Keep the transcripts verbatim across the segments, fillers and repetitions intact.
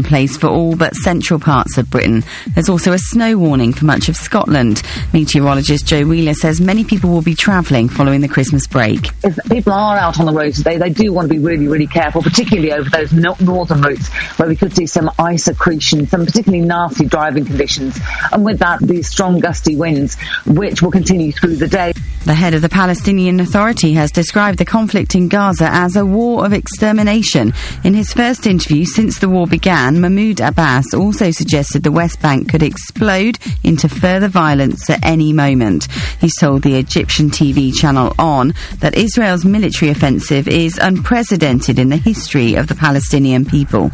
place for all but central parts of Britain. There's also a snow warning for much of Scotland. Meteorologist Joe Wheeler says many people will be travelling following the Christmas break. If people are out on the road today, they do want to be really, really careful, particularly over those no- northern routes where we could see some ice accretion, some particularly nasty driving conditions, and with that, these strong gusty winds, which will continue through the day. The head of the Palestinian Authority has described the conflict in Gaza as a war of extermination. In his first interview since the war began, Mahmoud Abbas also suggested the West Bank could explode into further violence at any moment. He's told the Egyptian T V channel On that Israel's military offensive is unprecedented in the history of the Palestinian people.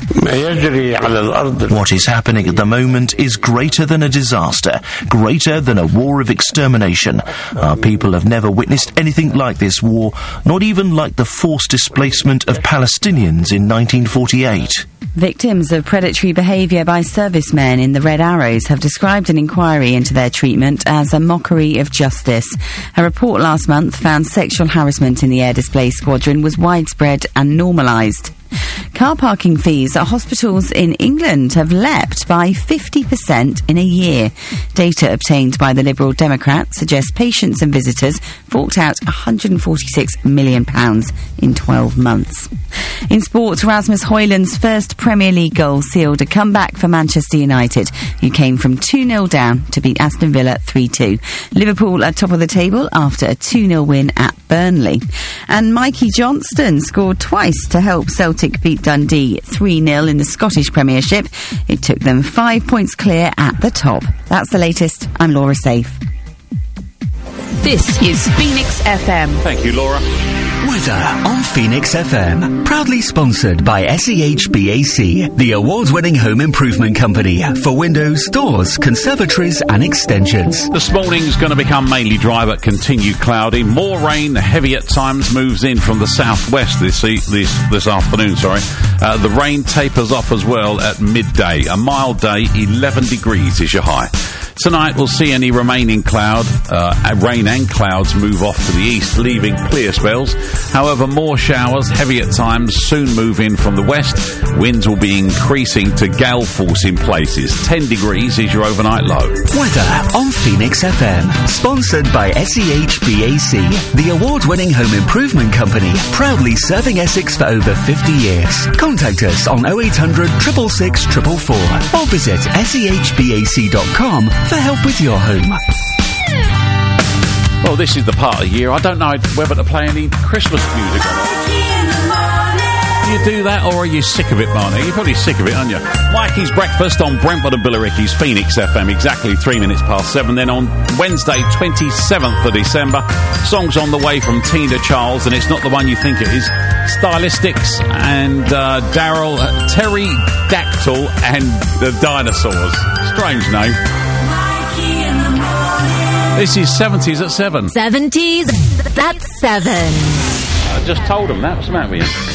What is happening at the moment is greater than a disaster, greater than a war of extermination. Our people have never witnessed anything like this war, not even like the forced displacement of Palestinians in nineteen forty-eight. Victims of predatory behaviour by servicemen in the Red Arrows have described an inquiry into their treatment as a mockery of justice. A report last month found sexual harassment in the Air Display Squadron was widespread and normalised. Car parking fees at hospitals in England have leapt by fifty percent in a year. Data obtained by the Liberal Democrats suggests patients and visitors forked out one hundred forty-six million pounds in twelve months. In sport, Rasmus Højlund's first Premier League goal sealed a comeback for Manchester United, who came from two nil down to beat Aston Villa three two. Liverpool are top of the table after a two nil win at Burnley. And Mikey Johnston scored twice to help Celtic beat Dundee three nil in the Scottish Premiership. It took them five points clear at the top. That's the latest. I'm Laura Safe. This is Phoenix F M. Thank you, Laura. Weather on Phoenix F M. Proudly sponsored by S E H B A C, the award-winning home improvement company for windows, doors, conservatories and extensions. This morning's going to become mainly dry but continue cloudy. More rain, heavy at times, moves in from the southwest this e- this, this afternoon, sorry. Uh, the rain tapers off as well at midday. A mild day, eleven degrees is your high. Tonight we'll see any remaining cloud, uh, rain and clouds move off to the east, leaving clear spells. However, more showers, heavy at times, soon move in from the west. Winds will be increasing to gale force in places. ten degrees is your overnight low. Weather on Phoenix F M. Sponsored by S E H B A C, the award-winning home improvement company, proudly serving Essex for over fifty years. Contact us on oh eight hundred, six six six, four four four or visit S E H B A C dot com for help with your home. Well, this is the part of the year. I don't know whether to play any Christmas music or not. You do that, or are you sick of it, Marnie? You're probably sick of it, aren't you? Mikey's Breakfast on Brentford and Billericay's Phoenix F M, exactly three minutes past seven. Then on Wednesday, twenty-seventh of December, songs on the way from Tina Charles, and it's not the one you think it is. Stylistics and uh, Daryl, uh, Terry Dactyl and the Dinosaurs. Strange name. This is seventies at seven. seventies at seven. I just told them that. What's the matter with you?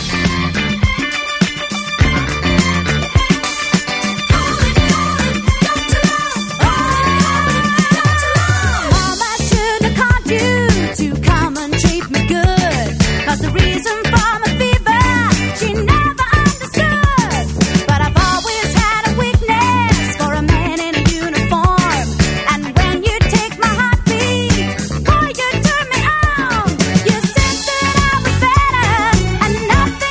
Nothing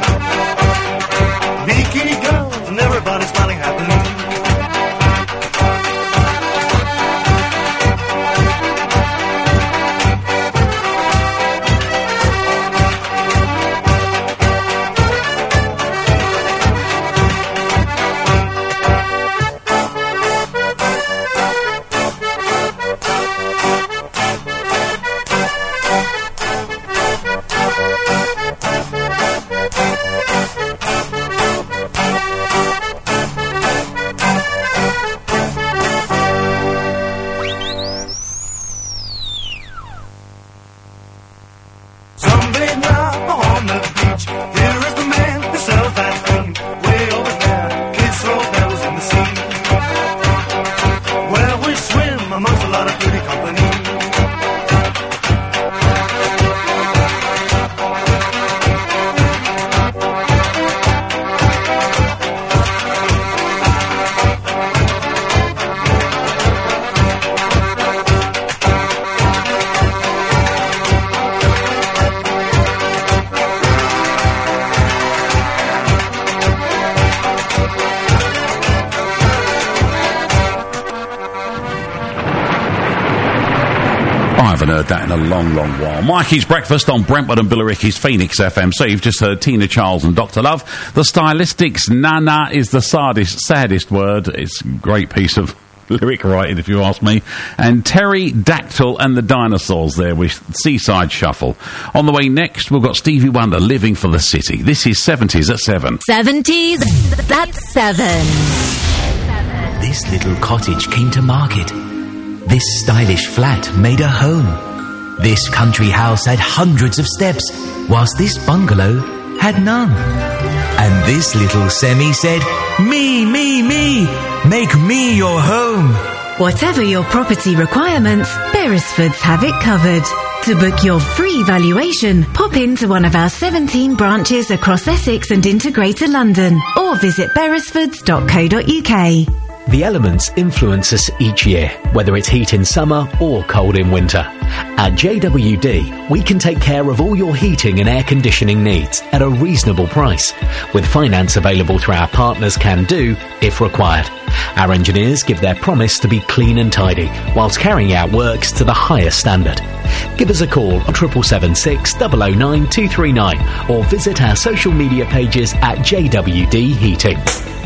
Bikini girls and everybody smiling happily. That in a long, long while. Mikey's Breakfast on Brentwood and Billericay's Phoenix F M. So you've just heard Tina Charles and Doctor Love. The Stylistics, Nana is the saddest, saddest word. It's a great piece of lyric writing, if you ask me. And Terry Dactyl and the Dinosaurs there with Seaside Shuffle. On the way next, we've got Stevie Wonder, Living for the City. This is seventies at seven. seventies at seven. This little cottage came to market. This stylish flat made a home. This country house had hundreds of steps, whilst this bungalow had none. And this little semi said, me, me, me, make me your home. Whatever your property requirements, Beresfords have it covered. To book your free valuation, pop into one of our seventeen branches across Essex and into Greater London, or visit beresfords dot co dot uk. The elements influence us each year, whether it's heat in summer or cold in winter. At J W D, we can take care of all your heating and air conditioning needs at a reasonable price, with finance available through our partners Can Do if required. Our engineers give their promise to be clean and tidy, whilst carrying out works to the highest standard. Give us a call on triple seven six, double oh nine, two three nine or visit our social media pages at J W D Heating.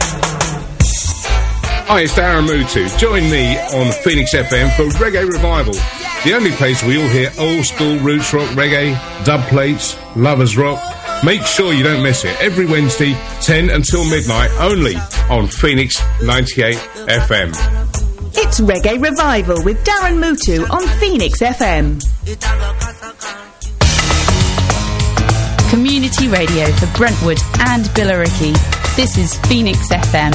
Hi, it's Darren Mutu. Join me on Phoenix F M for Reggae Revival, the only place we all hear old school roots rock reggae, dub plates, lovers rock. Make sure you don't miss it. Every Wednesday, ten until midnight, only on Phoenix ninety-eight F M. It's Reggae Revival with Darren Mutu on Phoenix F M. Community radio for Brentwood and Billericay. This is Phoenix F M.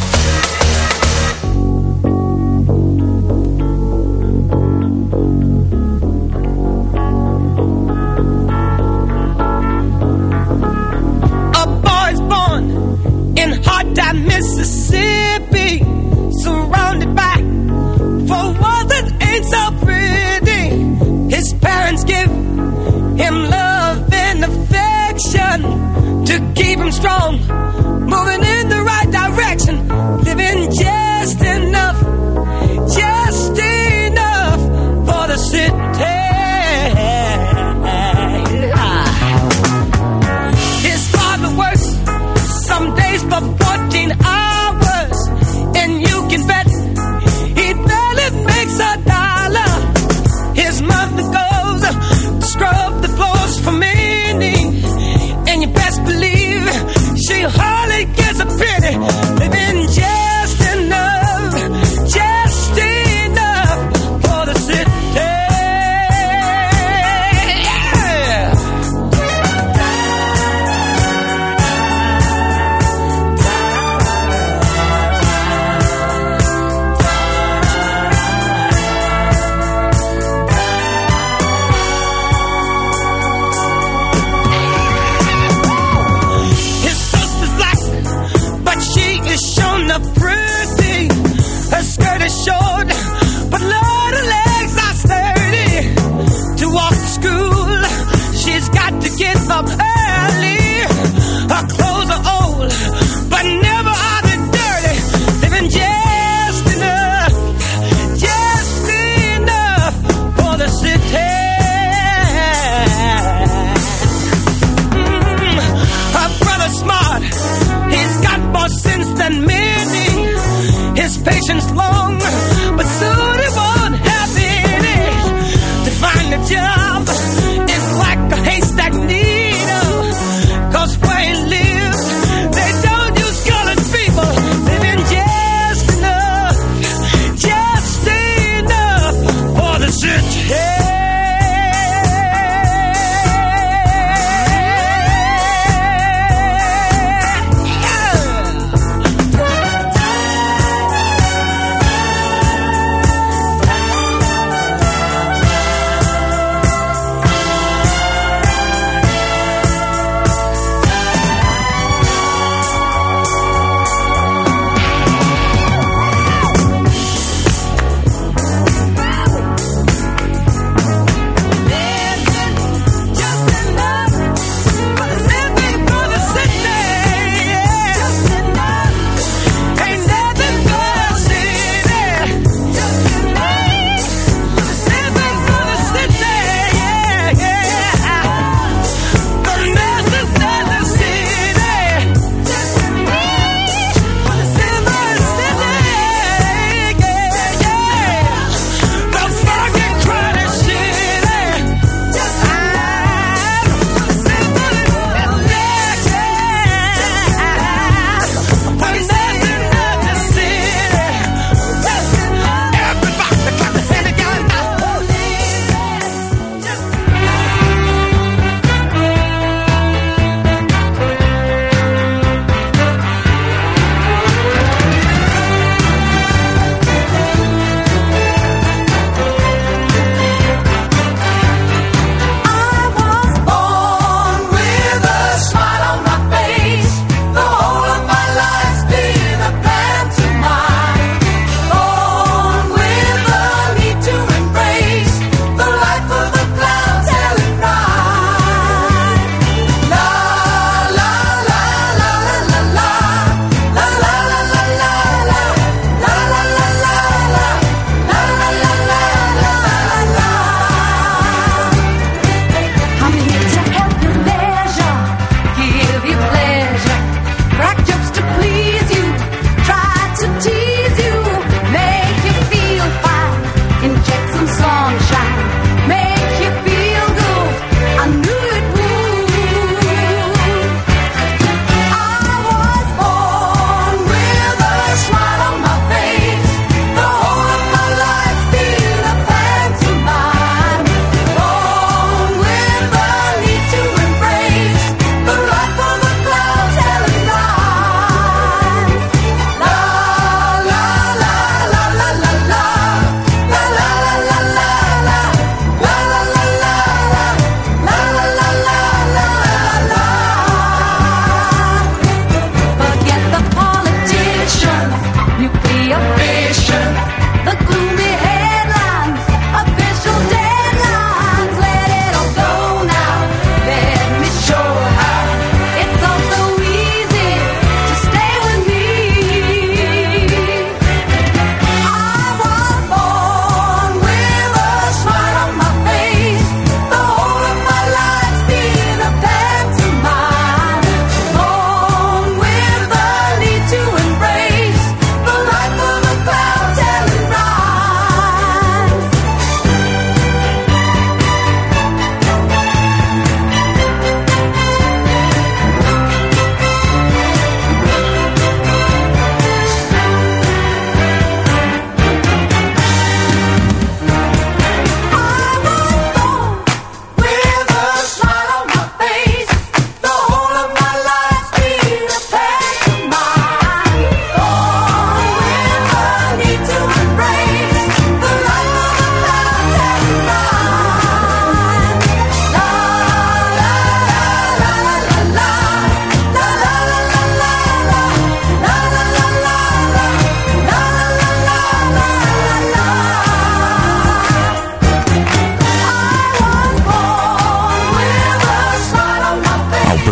Mississippi, surrounded by four walls that ain't so pretty. His parents give him love and affection to keep him strong, moving in the right direction, living just enough, just enough for the city. His father works some days for fourteen hours, and you can bet he barely makes a dollar. His mother goes to scrub the floors for many, and you best believe she hardly gets a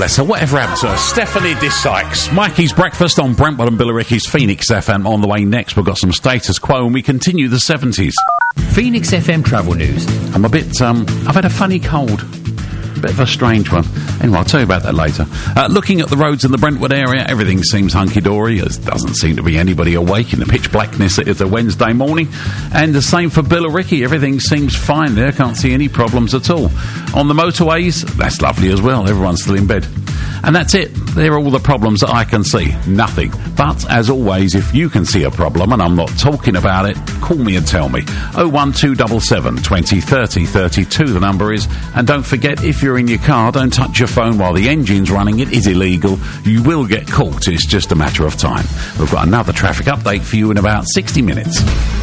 bless her. Whatever happened to her? Stephanie Dysykes. Mikey's Breakfast on Brentwood and Billericay's Phoenix F M on the way next. We've got some status quo and we continue the seventies. Phoenix F M travel news. I'm a bit, um, I've had a funny cold. Bit of a strange one. Anyway, I'll tell you about that later. Uh, looking at the roads in the Brentwood area, everything seems hunky-dory. There doesn't seem to be anybody awake in the pitch blackness it is a Wednesday morning. And the same for Billericay. Everything seems fine there. Can't see any problems at all. On the motorways, that's lovely as well. Everyone's still in bed. And that's it. They're all the problems that I can see. Nothing. But, as always, if you can see a problem and I'm not talking about it, call me and tell me. oh one two seven seven, twenty, thirty, thirty-two the number is. And don't forget, if you're in your car, don't touch your phone while the engine's running. It is illegal. You will get caught. It's just a matter of time. We've got another traffic update for you in about sixty minutes.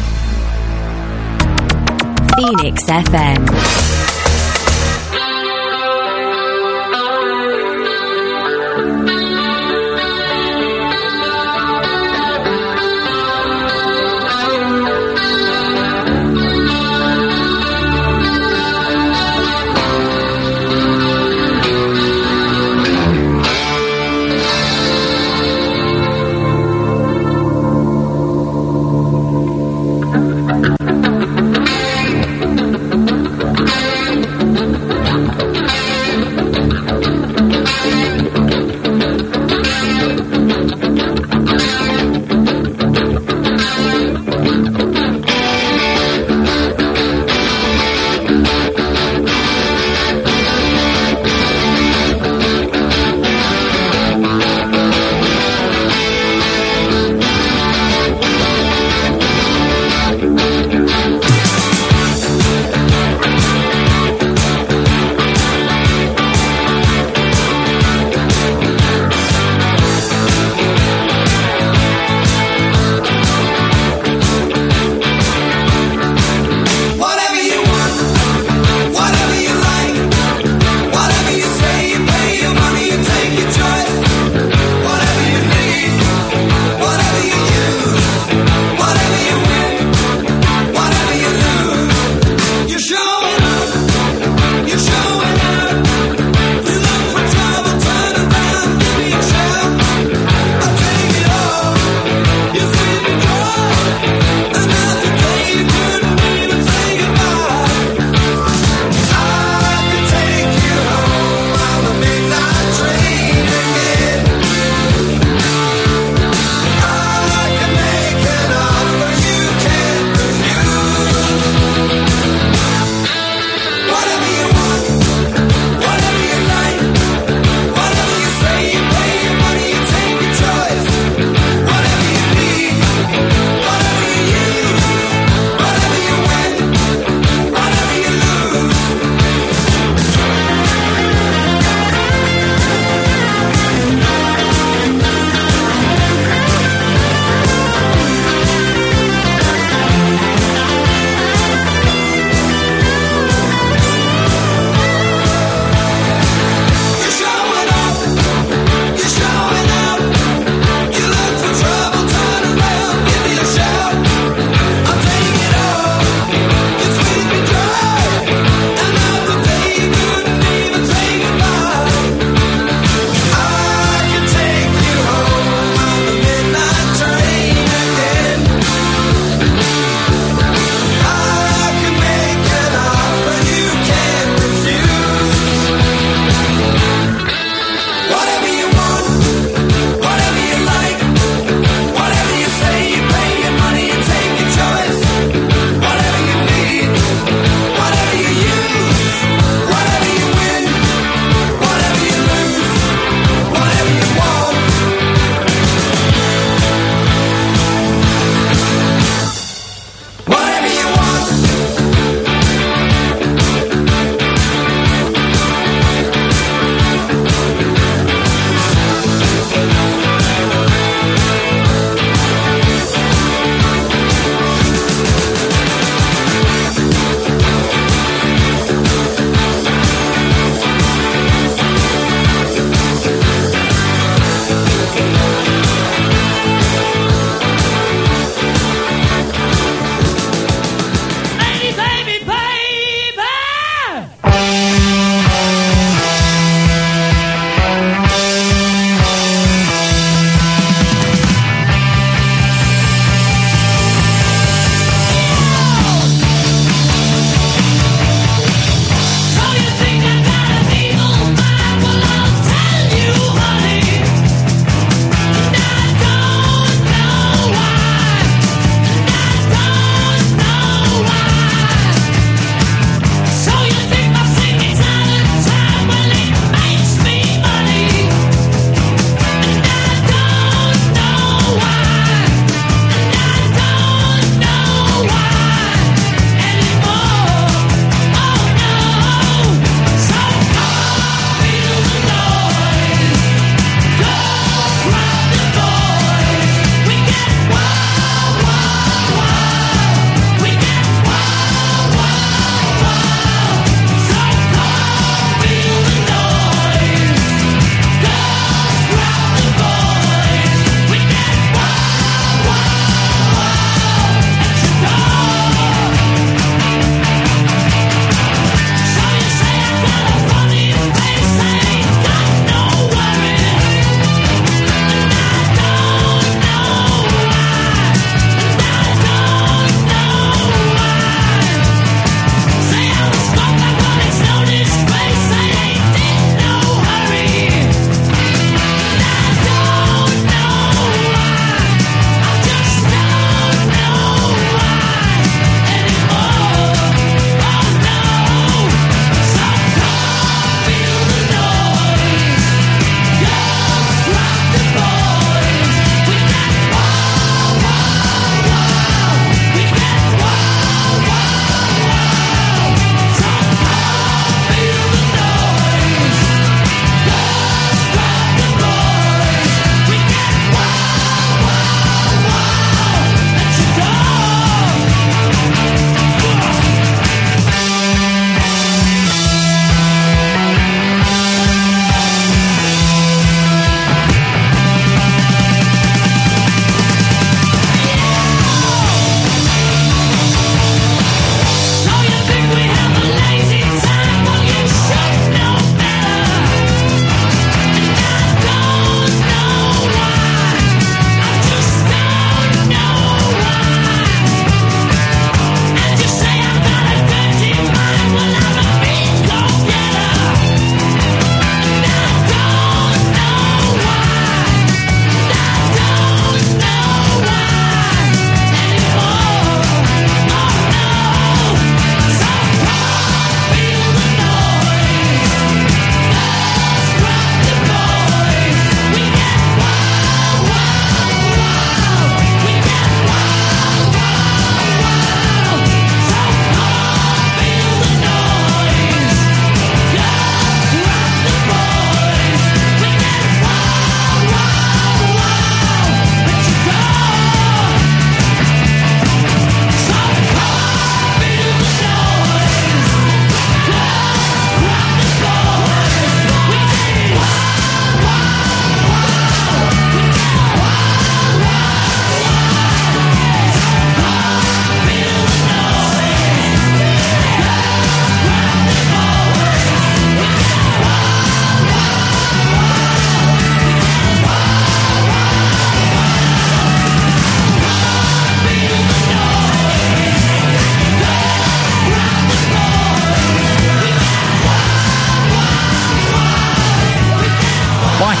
Phoenix F M.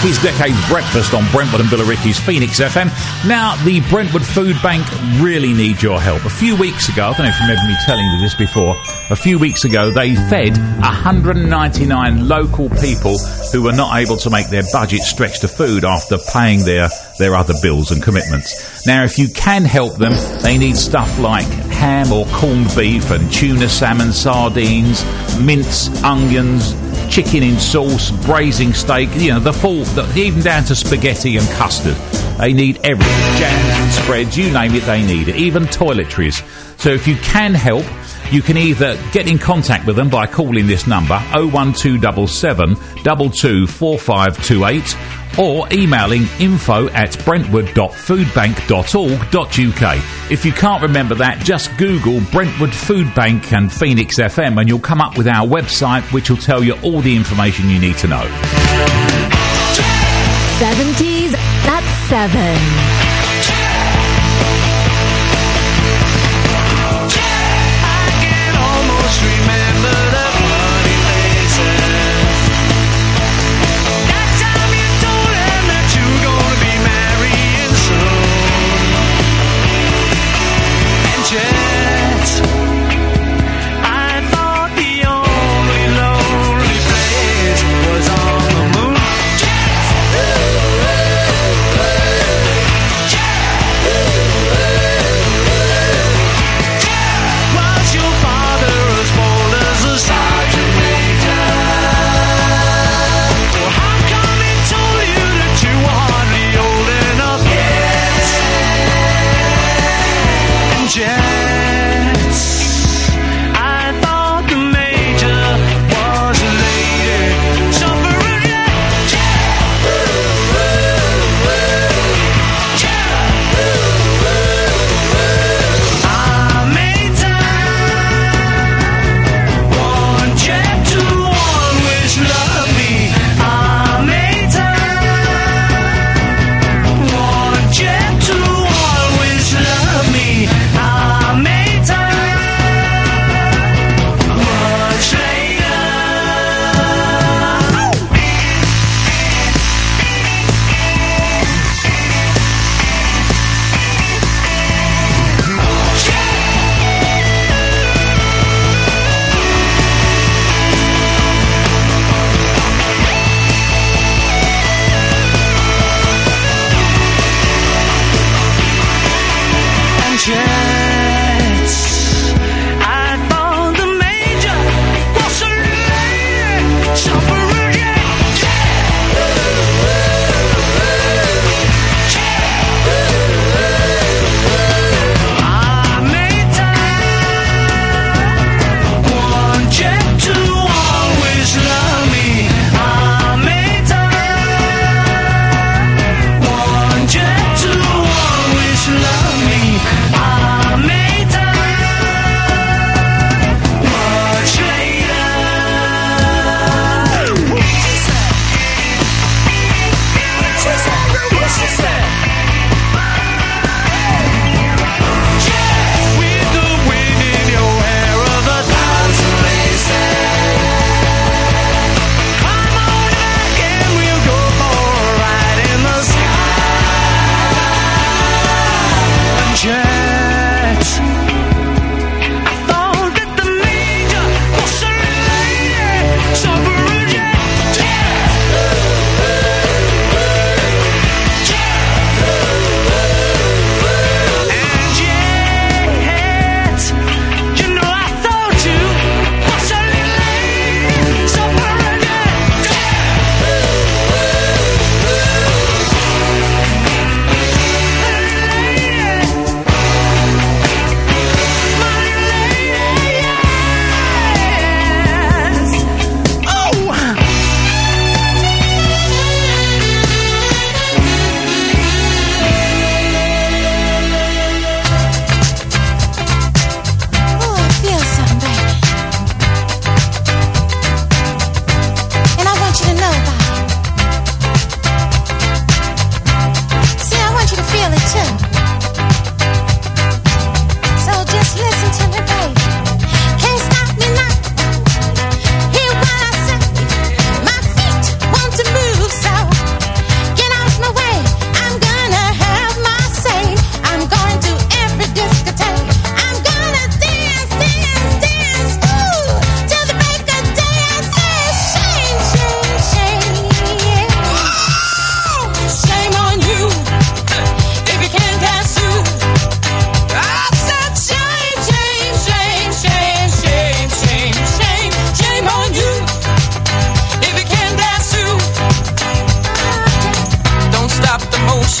It's Decade's Breakfast on Brentwood and Billericay's Phoenix F M. Now, the Brentwood Food Bank really need your help. A few weeks ago, I don't know if you remember me telling you this before, a few weeks ago they fed one hundred ninety-nine local people who were not able to make their budget stretch to food after paying their, their other bills and commitments. Now, if you can help them, they need stuff like ham or corned beef and tuna, salmon, sardines, mince, onions, chicken in sauce, braising steak, you know, the full, the, even down to spaghetti and custard. They need everything. Jams and spreads, you name it, they need it. Even toiletries. So if you can help, you can either get in contact with them by calling this number, oh one two seven seven, two two four five two eight, or emailing info at brentwood dot foodbank dot org dot uk. If you can't remember that, just Google Brentwood Food Bank and Phoenix F M and you'll come up with our website, which will tell you all the information you need to know. seventies at seven. Yeah.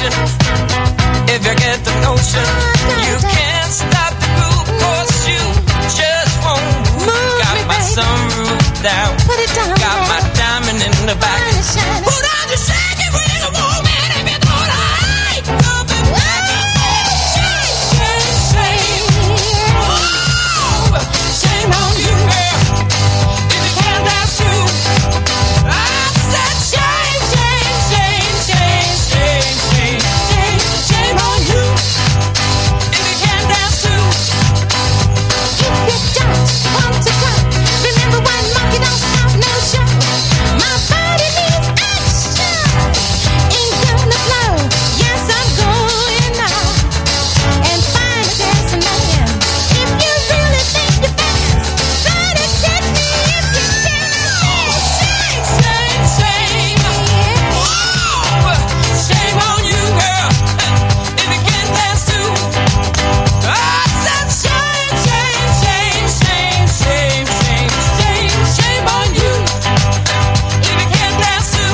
motion. If you get the notion, you can't stop the groove, 'cause you just won't move. Got my sunroof down, put it down, got my diamond in the back. Put on the shake it, bring a movement if you don't like. Up and back and forth, shake, shake, shake. Oh, shame on you, girl, if you can't dance too. I said shame, shame, shame, shame, shame, shame, shame, shame on you, if you can't dance too. If you don't want to go, remember one monkey don't stop no show. My body needs action, ain't gonna flow. Yes, I'm going now and find a dancing man. If you really think you're fast, try to catch me if you can. Shame, shame, shame. Whoa, shame on you, girl, if you can't dance too. I said shame, shame, shame, shame, shame, shame, shame, shame on you, if you can't dance too.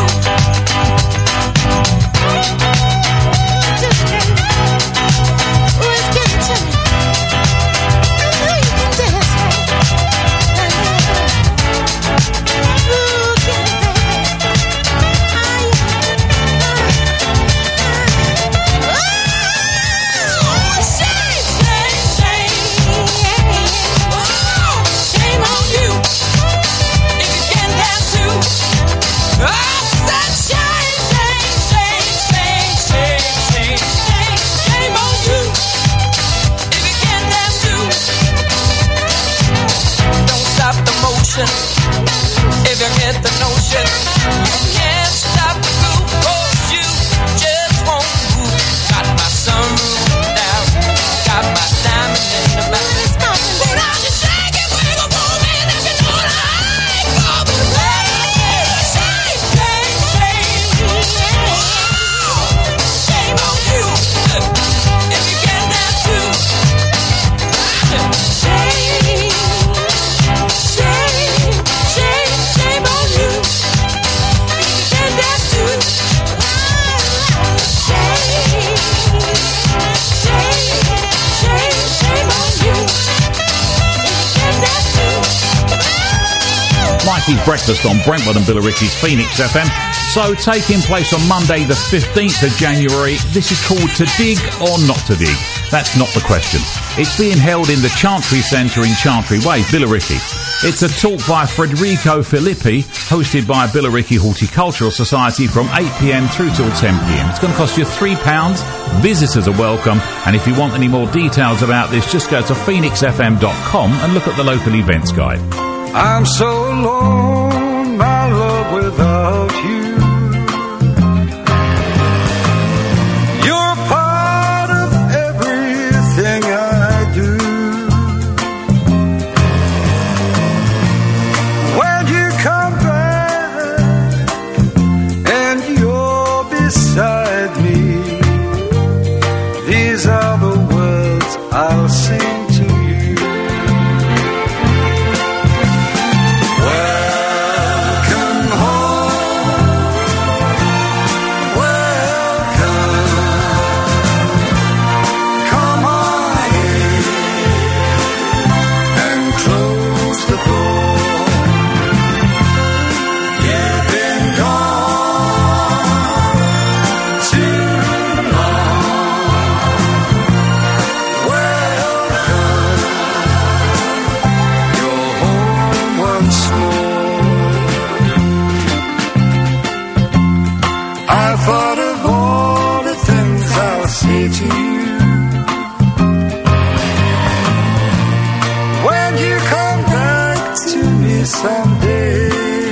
Just can't. Oh, it's getting to me. I know you can dance, right? Ooh, get it, baby. Oh, shame, shame, shame. Oh, shame on you, if you can't dance too. I said shame, shame, shame, shame, shame, shame, shame, shame on you, if you can't dance too. Don't stop the motion, if you get the notion. You can't stop the groove, 'cause you just won't move. Got my sunroof down, got my diamond in the back. Put on your shake it, wiggle, move it if you know what I ain't gonna play. Shame, shame, shame. Oh, shame on you, if you can't dance too. Shame, shame, shame, shame on you, if you can't dance too. Shame, shame, shame, shame on you, if you can't dance too. Mikey's Breakfast on Brentwood and Billericay's Phoenix F M. So, taking place on Monday the fifteenth of January, this is called To Dig or Not To Dig. That's not the question. It's being held in the Chantry Centre in Chantry Way, Billericay. It's a talk by Federico Filippi, hosted by Billericay Horticultural Society from eight p.m. through till ten p.m. It's going to cost you three pounds. Visitors are welcome. And if you want any more details about this, just go to phoenix f m dot com and look at the local events guide. I'm so alone, my love, without you. You're part of everything I do. When you come back and you're beside me, these are the words I'll sing to you. Someday,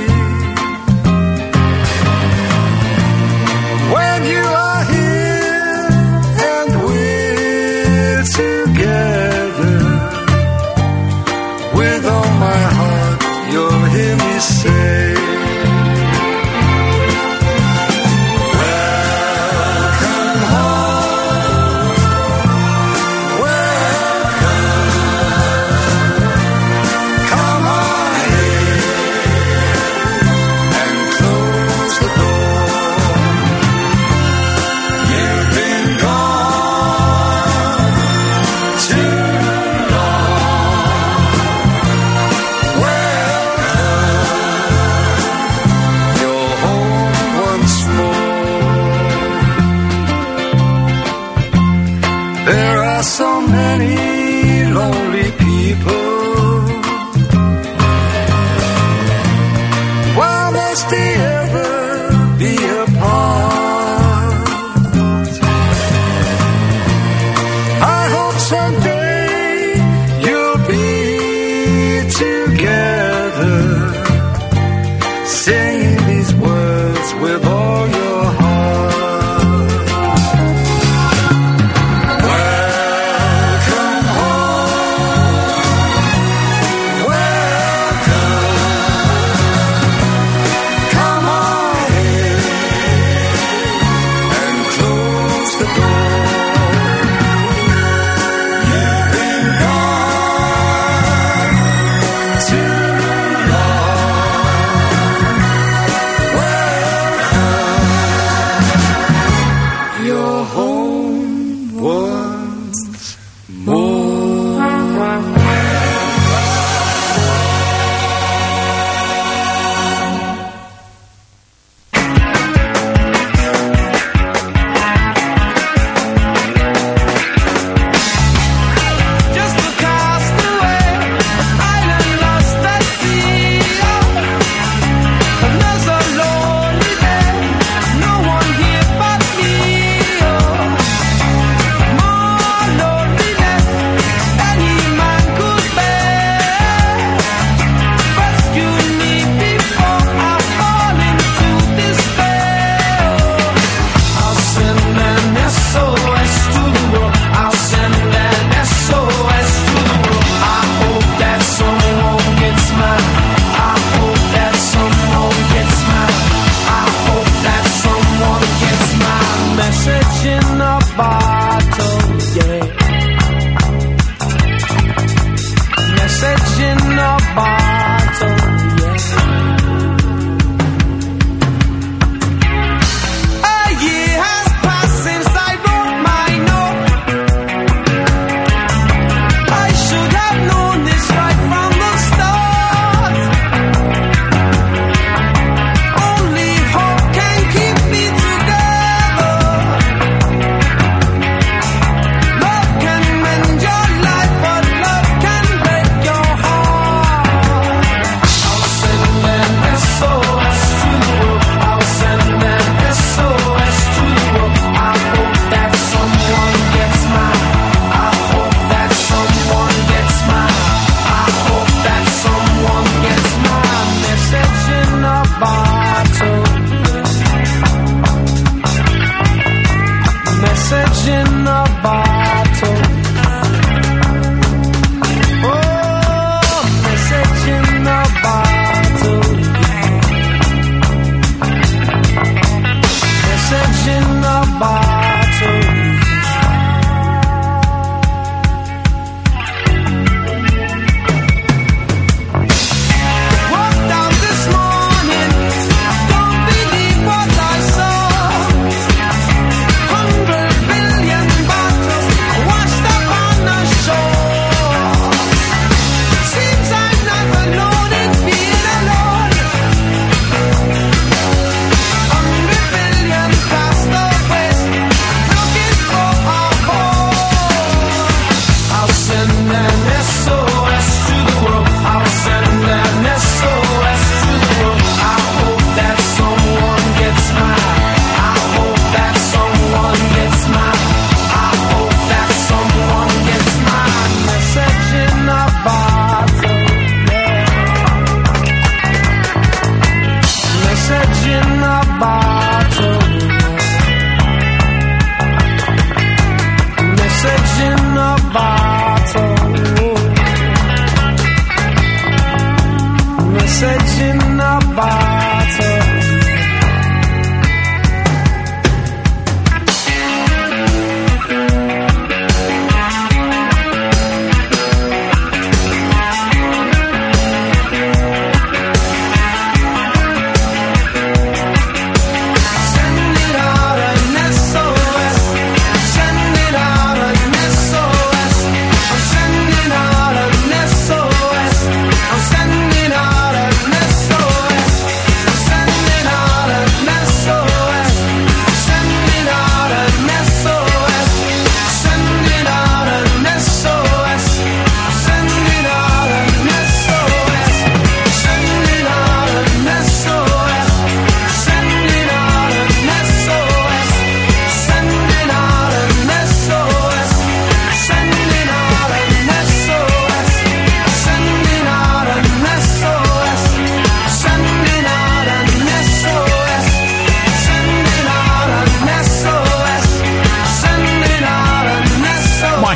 when you are here and we're together, with all my heart you'll hear me say, welcome home. There are so many lonely people. Why must they ever be apart? I hope someday you'll be together, saying these words with all your heart. Welcome home, welcome. Come on in and close the door. You've been gone too long. Your home once more. Just a castaway, island lost at sea. And there's a lonely day, no one here but me. More loneliness any man could bear. Rescue me before I fall into despair. I'll send an S O S to the world. I'll send an S O S to the world. I hope that someone gets mine. I hope that someone gets mine. I hope that someone gets mine. Message in a bottle, yeah. Message in a bottle, yeah. A year has passed since I wrote my note. I should have known this right from the start. Only hope can keep me together. Love can mend your life, but love can break your heart. I'll send an S O S to the world. I'll send an S O S to the world. I hope that someone gets mine. I hope that someone gets mine. I hope that someone gets mine. Message in a bottle. Message in a bottle. Oh, message in a bottle. Message in a bottle. Walked out this morning, don't believe what I saw. Hundred billion bottles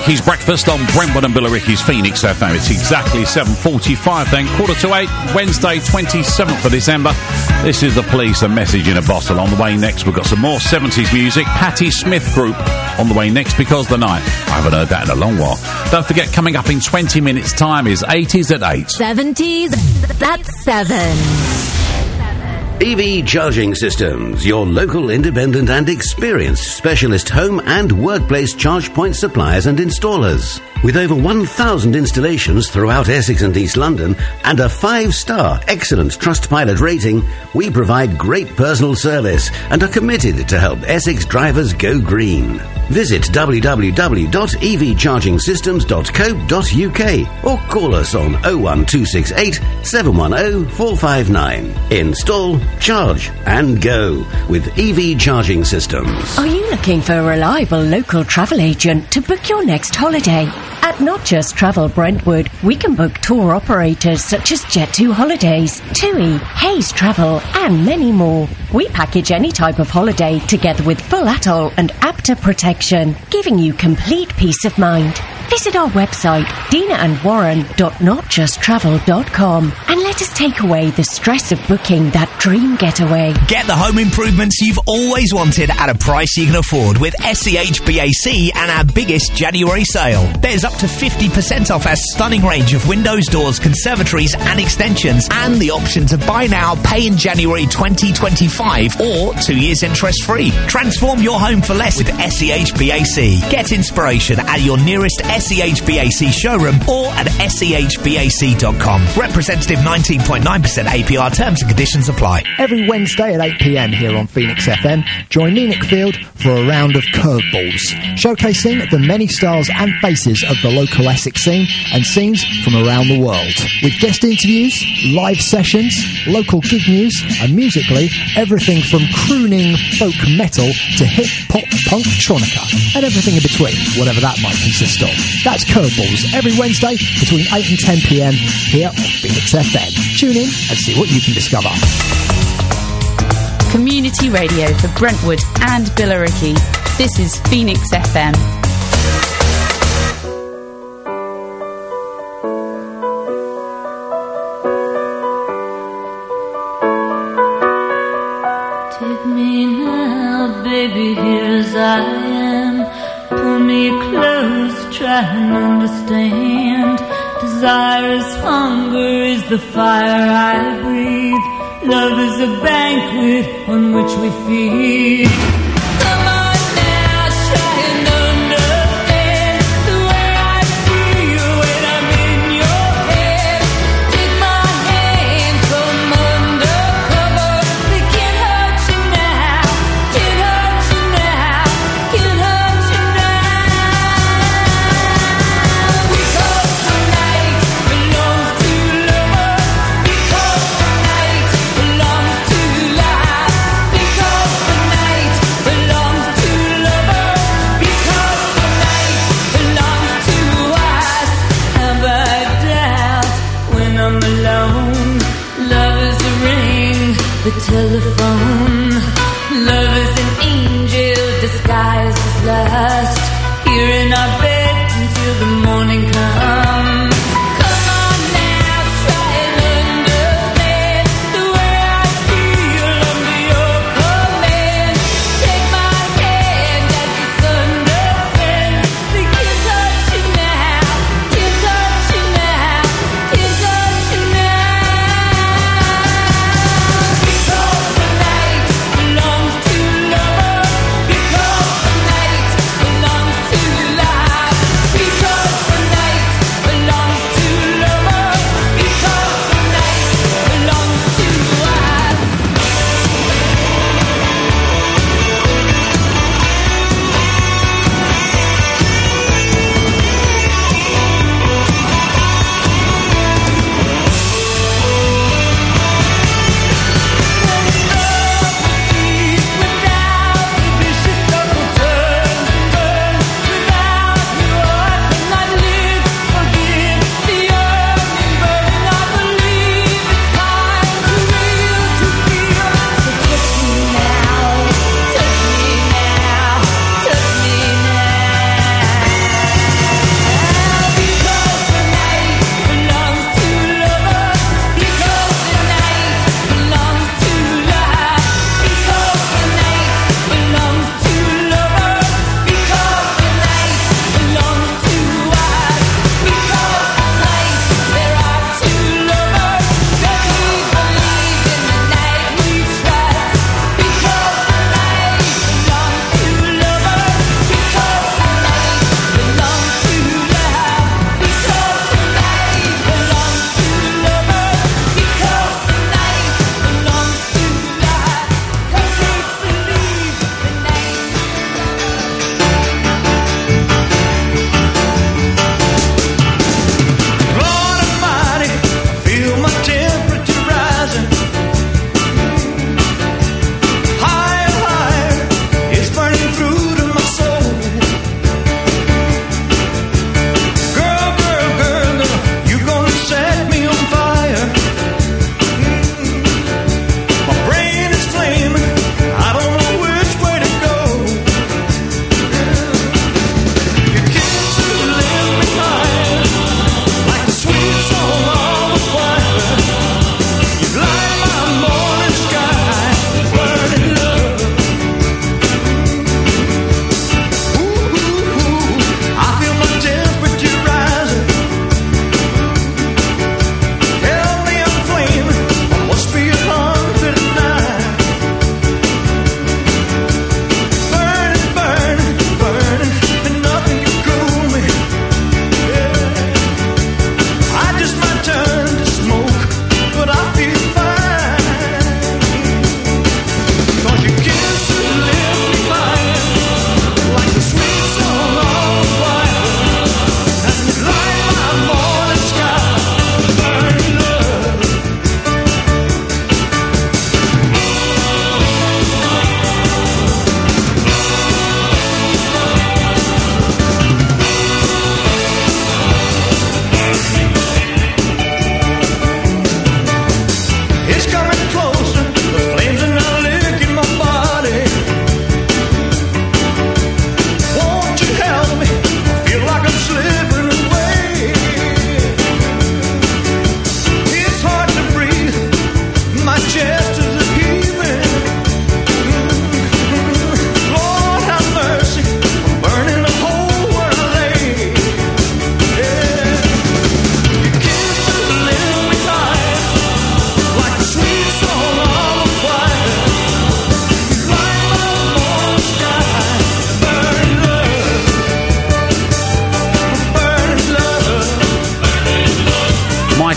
Billericay's breakfast on Brentwood and Billericay's Phoenix F M. It's exactly seven forty-five then, quarter to eight, Wednesday, twenty-seventh of December. This is The Police, A Message in a Bottle. On the way next, we've got some more seventies music. Patti Smith Group on the way next, Because the Night. I haven't heard that in a long while. Don't forget, coming up in twenty minutes' time is eighties at eight. seventies, that's seven. E V Charging Systems, your local independent and experienced specialist home and workplace charge point suppliers and installers. With over one thousand installations throughout Essex and East London and a five-star excellent Trustpilot rating, we provide great personal service and are committed to help Essex drivers go green. Visit w w w dot e v charging systems dot co dot u k or call us on oh one two six eight, seven one oh, four five nine. Install, charge and go with E V Charging Systems. Are you looking for a reliable local travel agent to book your next holiday? At Not Just Travel Brentwood, we can book tour operators such as Jet two Holidays, TUI, Hayes Travel, and many more. We package any type of holiday together with full atoll and APTA protection, giving you complete peace of mind. Visit our website, dina and warren dot not just travel dot com, and let us take away the stress of booking that dream getaway. Get the home improvements you've always wanted at a price you can afford with S C H B A C and our biggest January sale. There's up to fifty percent off our stunning range of windows, doors, conservatories and extensions, and the option to buy now, pay in January twenty twenty-five or two years interest free. Transform your home for less with S C H B A C. Get inspiration at your nearest S C H B A C showroom or at S C H B A C dot com. Representative nineteen point nine percent A P R. Terms and conditions apply. Every Wednesday at eight p m here on Phoenix F M, join me, Nick Field, for a round of curveballs, showcasing the many stars and faces of the local Essex scene and scenes from around the world. With guest interviews, live sessions, local gig news, and musically, everything from crooning folk metal to hip-hop punk tronica, and everything in between, whatever that might consist of. That's Curveballs, every Wednesday between eight and ten p m here on Phoenix F M. Tune in and see what you can discover. Community radio for Brentwood and Billericay. This is Phoenix F M. Take me now, baby, here as I am. Pull me close, try and understand. Desire is hunger, is the fire I breathe. Love is a banquet on which we feed. Come on now, try and understand the way I feel when I'm in your head. Take my hand from under cover. They can't hurt you now, can't hurt you now, can't hurt you now. Because the night belongs to lovers. Because the night belongs to life. Because the night belongs to lovers. Because the night belongs to us. Have I doubt when I'm alone? Love is a ring, the telephone. Love is an angel disguised as lust. Here in our bed until the morning comes. Come on now, try and understand the way I feel under your command. Take my hand as the sun descends. They can't touch you now, can't touch you now, can't touch you now. Because the night belongs to lovers. Because the night belongs to life. Because the night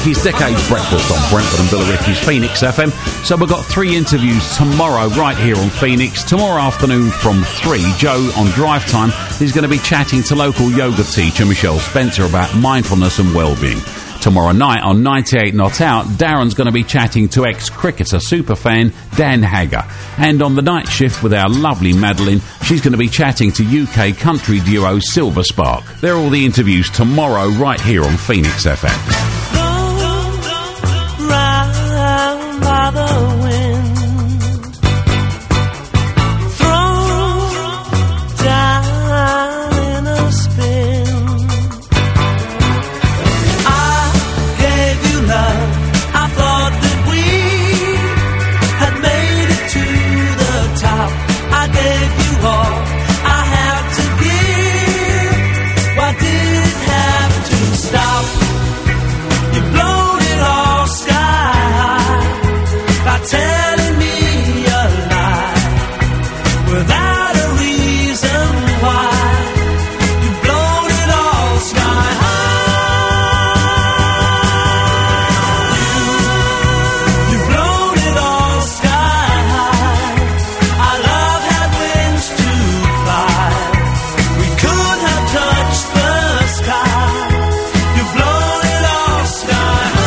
Billericay's Decades Breakfast on Brentford and Billericay's Phoenix F M. So we've got three interviews tomorrow right here on Phoenix. Tomorrow afternoon from three, Joe on Drive Time is going to be chatting to local yoga teacher Michelle Spencer about mindfulness and well-being. Tomorrow night on ninety-eight Not Out, Darren's going to be chatting to ex-cricketer superfan Dan Hagger. And on the night shift with our lovely Madeline, she's going to be chatting to U K country duo Silver Spark. They're all the interviews tomorrow right here on Phoenix F M. Round by the wind, thrown down in a spin. I gave you love. I thought that we had made it to the top. I gave you all I had to give. Why did it have to stop? You blown it all sky high by telling me a lie without a reason why. You blown it all sky high. You, you blown it all sky high. Our love had wings to fly. We could have touched the sky. You blown it all sky high.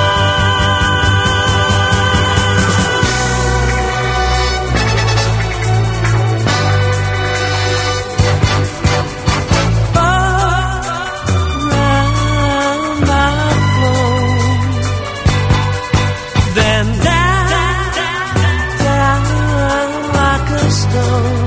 Around my floor, then down, down like a stone.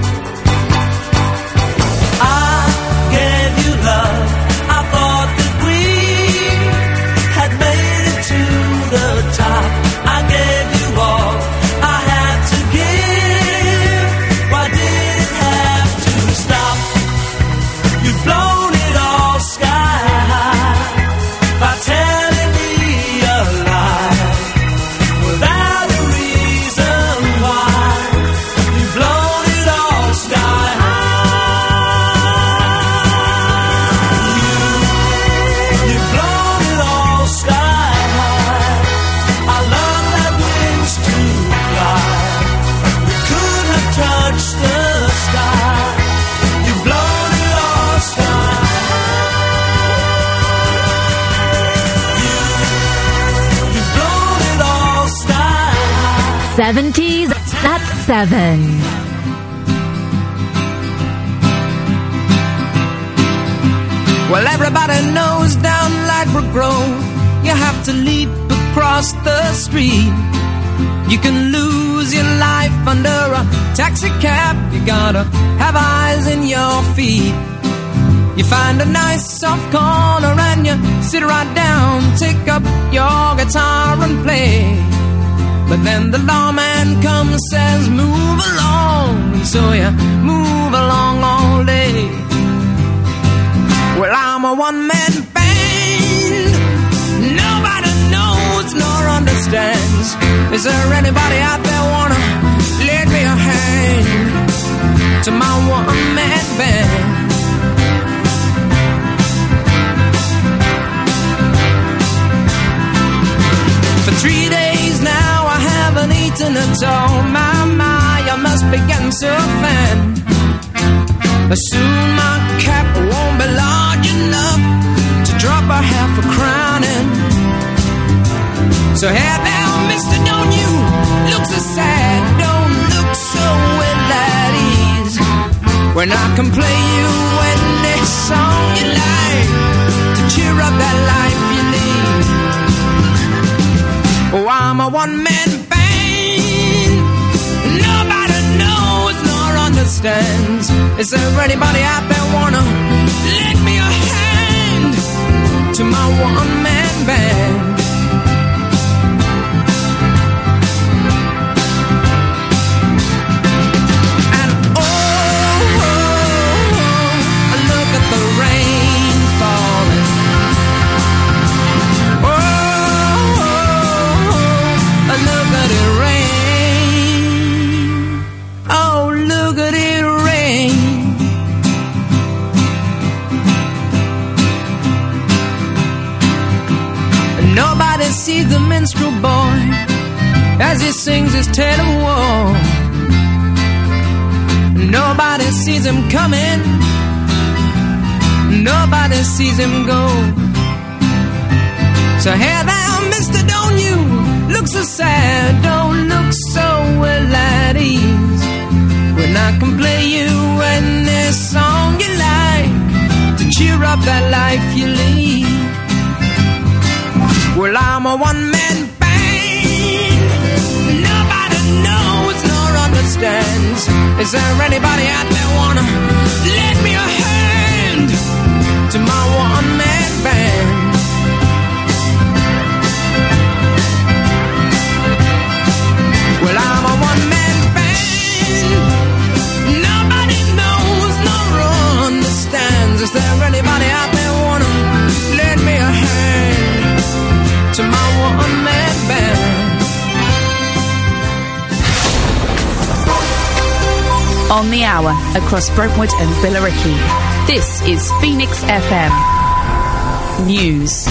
I gave you love. I thought that we had made it to the top. I gave you all I had to give. Why did it have to stop? You've blown it all sky high by telling me a lie without a reason why. You've blown it all sky high. You, you've blown it all sky high. Our love had wings to fly. We could have touched the sky. You've blown it all sky high. You, you've blown it all sky high. seventies, that's seven. Well, everybody knows down Ladbroke Grove, you have to leap across the street. You can lose your life under a taxi cab. You gotta have eyes in your feet. You find a nice soft corner and you sit right down, take up your guitar and play. But then the lawman comes, says, move along. And so you move along all day. Well, I'm a one-man band. Nobody knows nor understands. Is there anybody out there wanna lend me a hand to my one-man band? For three days now I haven't eaten at all. My, my, I must be getting so thin. Soon my cap won't be large enough to drop a half a crown in. So hey now, mister, don't you look so sad. Don't look so ill at ease. When I can play you any song you like to cheer up that life you lead. Oh, I'm a one-man band. Nobody knows nor understands. Is there anybody out there wanna lend me a hand to my one-man band? And oh, look at the rain falling. Oh, look at it rain. Oh, look at it rain. sees the minstrel boy as he sings his tale of war. Nobody sees him coming, nobody sees him go. So hey there, mister, don't you look so sad, don't look so well at ease, when I can play you any song you like to cheer up that life you lead. Well, I'm a one-man band, nobody knows nor understands. Is there anybody out there wanna lend me a hand to my one-man band? Well, I'm a one-man band, nobody knows nor understands. Is there anybody out there wanna lend me a hand to my one-man band? On the hour, across Brentwood and Billericay, this is Phoenix F M News.